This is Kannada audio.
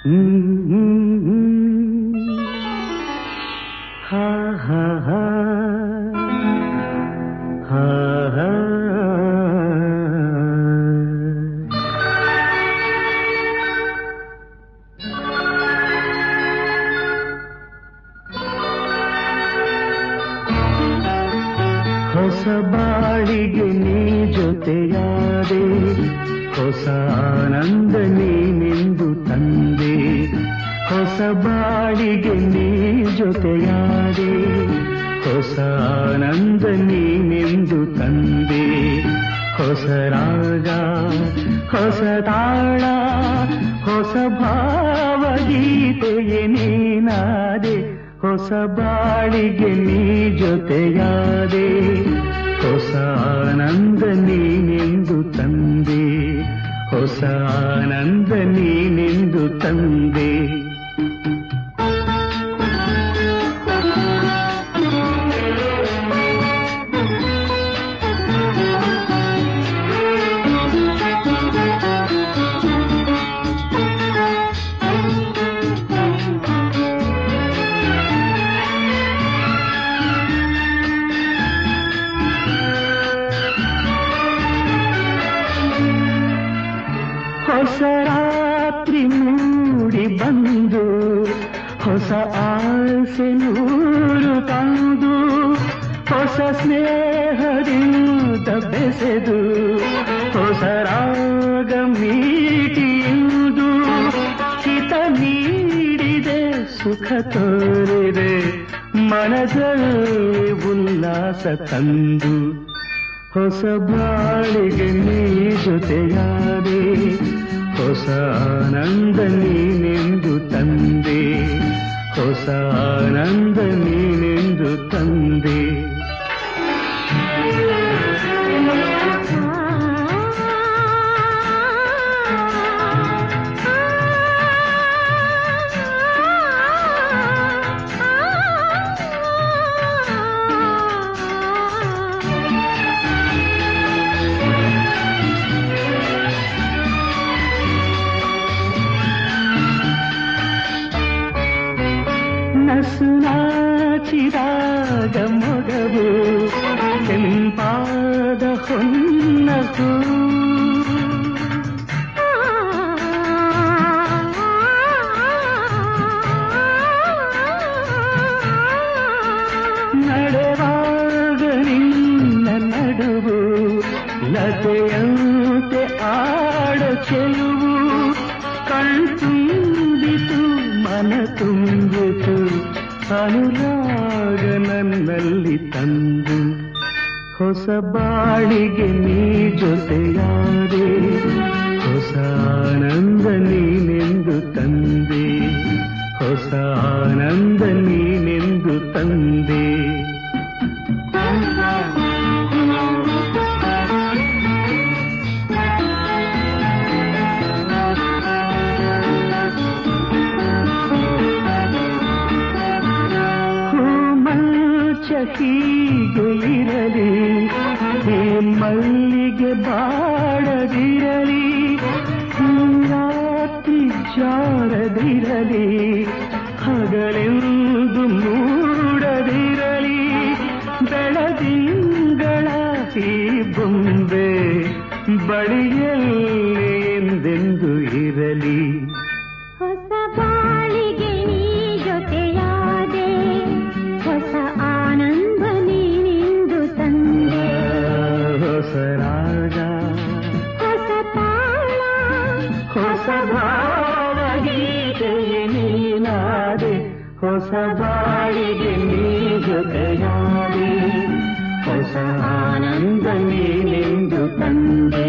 ಹಾ ಹಾ ಹಾ ಹಾ ಹಾ ಹೊಸ ಬಾಳಿಗೆ ನೀ ಜೊತೆಯಾದೆ, ಹೊಸ ಆನಂದ ನೀನೆಂದು ತಂದೆ. ಹೊಸ ಬಾಳಿಗೆ ನೀ ಜೊತೆಯಾದೆ, ಹೊಸ ಆನಂದ ನೀನೆಂದು ತಂದೆ. ಹೊಸ ರಾಗ, ಹೊಸ ತಾಳ, ಹೊಸ ಭಾವಗೀತೆಯೇ ನೀನಾದೆ. ಹೊಸ ಬಾಳಿಗೆ ನೀ ಜೊತೆಯಾದೆ, ಹೊಸ ಆನಂದ ನೀನೆಂದು ತಂದೆ. ಹೊಸ ಆನಂದ ನೀನೆಂದು ತಂದೆ. ಹೊಸ ರಾತ್ರಿ ಮೂಡಿ ಬಂದು, ಹೊಸ ಆಸೆ ನೂರು ತಂದು, ಹೊಸ ಸ್ನೇಹದಿಂದ ಬೆಸೆದು, ಹೊಸ ರಾಗ ಮೀಟಿಯುವುದು. ಹಿತ ನೀಡಿದೆ, ಸುಖ ತೋರಿದೆ, ಮನದಲ್ಲಿ ಉಲ್ಲಾಸ ತಂದು. ಹೊಸ ಬಾಳಿಗೆ ನೀ ಜೊತೆಯಾದೆ, ಹೊಸ ಆನಂದ ನೀನೆಂದು ತಂದೆ. ಹೊಸ ಆನಂದ ನೀನೆಂದು ತಂದೆ. ನಸು ನಾಚಿದಾಗ ಮೊಗವು, ಕೆಂಪಾದ ಹೊನ್ನಸು. ನಡೆವಾಗ ನಿನ್ನ ನಡುವು, ಲತೆಯಂತೆ ಆಡ ಚೆಲುವು. ಕಣ್ತುಂಬಿತು, ಮನ ತುಂಬಿತು, ಅನುರಾಗ ನನ್ನಲ್ಲಿ ತಂದು. ಹೊಸ ಬಾಳಿಗೆ ನೀ ಜೊತೆಯಾದೆ, ಹೊಸ ಆನಂದ ನೀನೆಂದು ತಂದೆ. ಹೊಸ ಆನಂದ ನೀನೆಂದು ತಂದೆ. ಹೀಗೆ ಇರಲಿ, ಈ ಮಲ್ಲಿಗೆ ಬಾಡದಿರಲಿ, ರಾತ್ರಿ ಜಾರದಿರಲಿ, ಹಗಲೆಂದು ಮೂಡದಿರಲಿ. ಬೆಳದಿಂಗಳ ಈ ಬೊಂಬೆ ಬಳಿಯಲ್ಲಿ ಎಂದೆಂದು ಇರಲಿ. ಹೊಸ ಬಾಳಿಗೆ ನೀ ಜೊತೆಯಾದೆ, ಹೊಸ ಆನಂದ ನೀನೆಂದು ತಂದೆ. ಹೊಸ ರಾಗ, ಹೊಸ ತಾಳ, ಹೊಸ ಭಾವಗೀತೆಯೇ ನೀನಾದೆ. ಹೊಸ ಬಾಳಿಗೆ ನೀ ಜೊತೆಯಾದೆ, ಹೊಸ ಆನಂದ ನೀನೆಂದು ತಂದೆ.